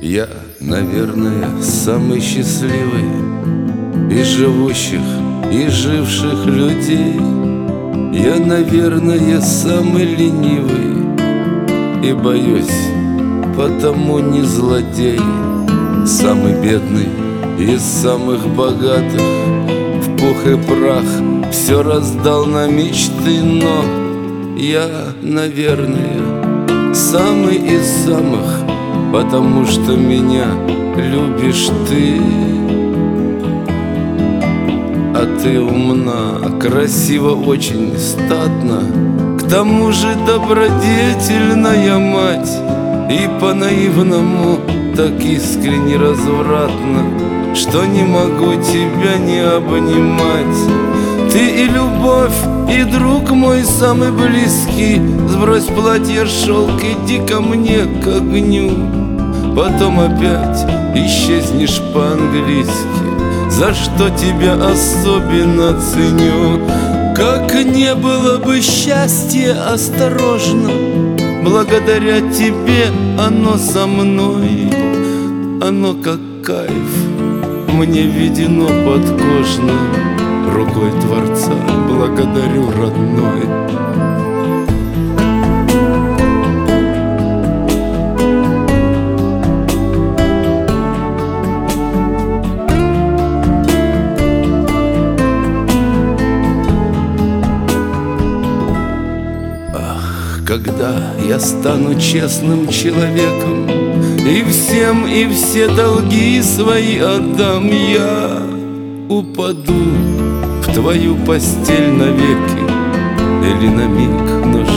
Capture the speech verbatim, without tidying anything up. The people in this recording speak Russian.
Я, наверное, самый счастливый из живущих и живших людей. Я, наверное, самый ленивый и боюсь, потому не злодей. Самый бедный из самых богатых, в пух и прах все раздал на мечты. Но я, наверное, самый из самых, потому что меня любишь ты. А ты умна, красива, очень статна, к тому же добродетельная мать. И по-наивному так искренне развратно, что не могу тебя не обнимать. Ты и любовь, и друг мой самый близкий. Сбрось платье, шелк, иди ко мне к огню. Потом опять исчезнешь по-английски, за что тебя особенно ценю. Как не было бы счастья, осторожно, благодаря тебе оно со мной. Оно как кайф, мне введено подкожно. Рукой Творца благодарю, родной. Когда я стану честным человеком и всем и все долги свои отдам, я упаду в твою постель навеки или на миг, но